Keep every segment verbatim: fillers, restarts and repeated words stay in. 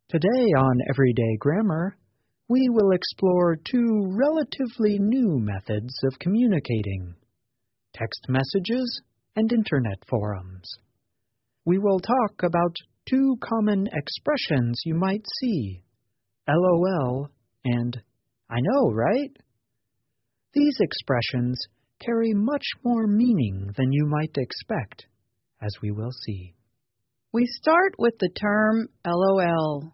Today on Everyday Grammar, we will explore two relatively new methods of communicating: text messages and Internet forums. We will talk about two common expressions you might see: LOL and I know, right? These expressions carry much more meaning than you might expect, as we will see. We start with the term LOL.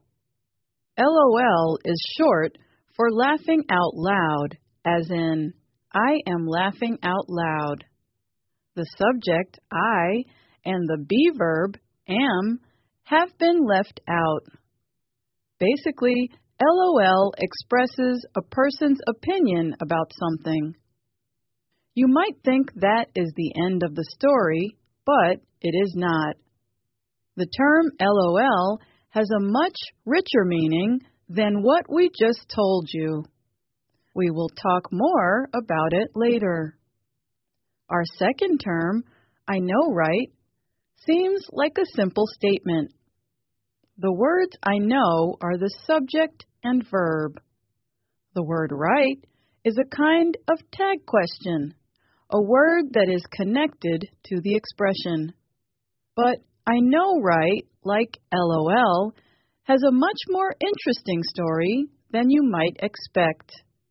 LOL is short for laughing out loud, as in, I am laughing out loud. The subject, I, and the be verb, am, have been left out. Basically, LOL expresses a person's opinion about something. You might think that is the end of the story, but it is not. The term LOL has a much richer meaning than what we just told you. We will talk more about it later. Our second term, I know, right, seems like a simple statement. The words I know are the subject and verb. The word right is a kind of tag question, a word that is connected to the expression. But I know, right, like LOL, has a much more interesting story than you might expect.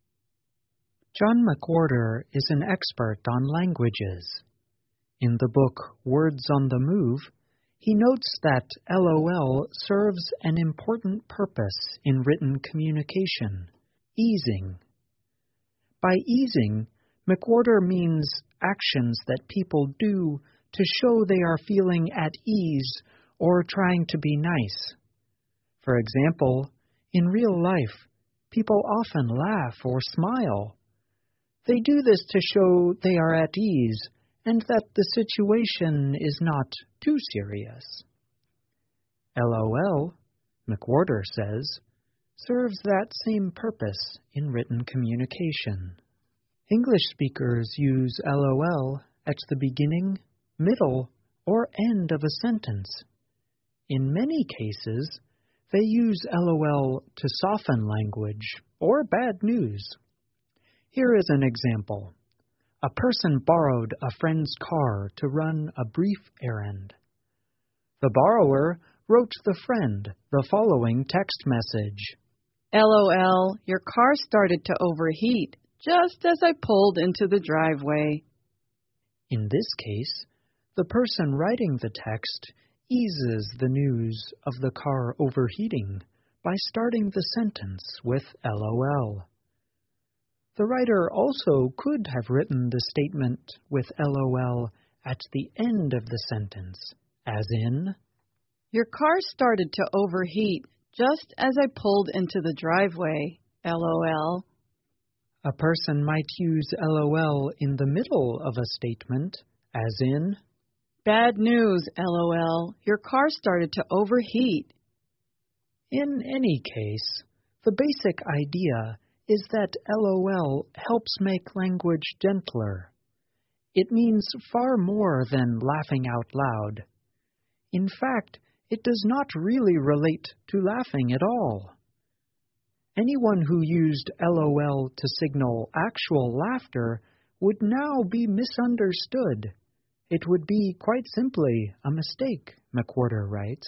John McWhorter is an expert on languages. In the book Words on the Move, he notes that LOL serves an important purpose in written communication: easing. By easing, McWhorter means actions that people do to show they are feeling at ease or trying to be nice. For example, in real life, people often laugh or smile. They do this to show they are at ease and that the situation is not too serious. LOL, McWhorter says, serves that same purpose in written communication. English speakers use LOL at the beginning, middle, or end of a sentence. In many cases, they use LOL to soften language or bad news. Here is an example. A person borrowed a friend's car to run a brief errand. The borrower wrote the friend the following text message: LOL, your car started to overheat just as I pulled into the driveway. In this case, the person writing the text eases the news of the car overheating by starting the sentence with LOL. The writer also could have written the statement with LOL at the end of the sentence, as in, your car started to overheat just as I pulled into the driveway, LOL. A person might use LOL in the middle of a statement, as in, bad news, LOL. Your car started to overheat. In any case, the basic idea is that LOL helps make language gentler. It means far more than laughing out loud. In fact, it does not really relate to laughing at all. Anyone who used LOL to signal actual laughter would now be misunderstood. It would be quite simply a mistake, McWhorter writes.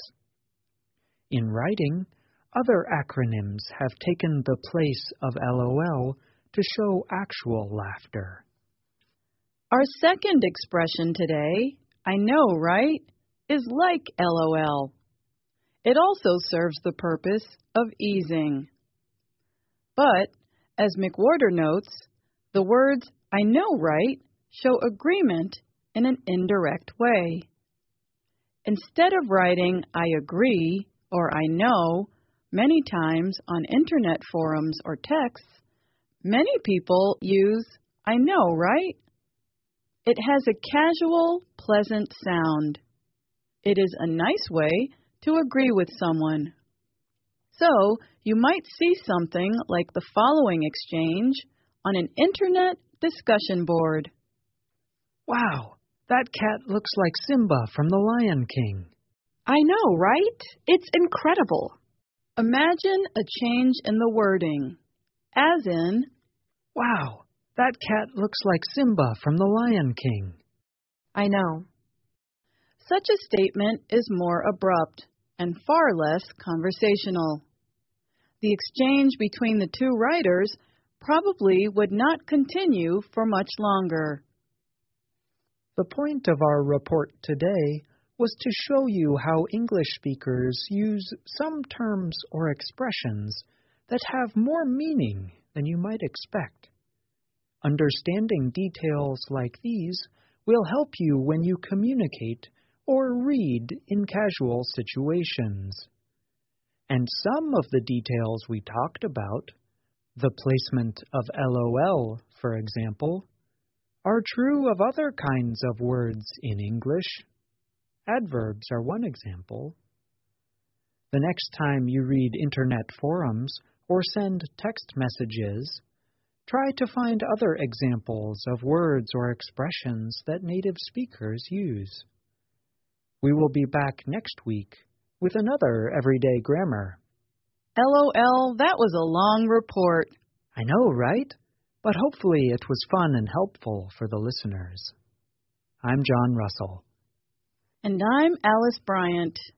In writing, other acronyms have taken the place of LOL to show actual laughter. Our second expression today, I know, right, is like LOL. It also serves the purpose of easing. But, as McWhorter notes, the words I know, right show agreement in an indirect way. Instead of writing I agree or I know many times on Internet forums or texts, many people use I know, right? It has a casual, pleasant sound. It is a nice way to agree with someone. So, you might see something like the following exchange on an Internet discussion board. Wow, that cat looks like Simba from The Lion King. I know, right? It's incredible. Imagine a change in the wording, as in, Wow, that cat looks like Simba from The Lion King. I know. Such a statement is more abrupt and far less conversational. The exchange between the two writers probably would not continue for much longer. The point of our report today was to show you how English speakers use some terms or expressions that have more meaning than you might expect. Understanding details like these will help you when you communicate or read in casual situations. And some of the details we talked about, the placement of LOL, for example, are true of other kinds of words in English. Adverbs are one example. The next time you read internet forums or send text messages, try to find other examples of words or expressions that native speakers use. We will be back next week with another Everyday Grammar. LOL, that was a long report. I know, right? But hopefully it was fun and helpful for the listeners. I'm John Russell. And I'm Alice Bryant.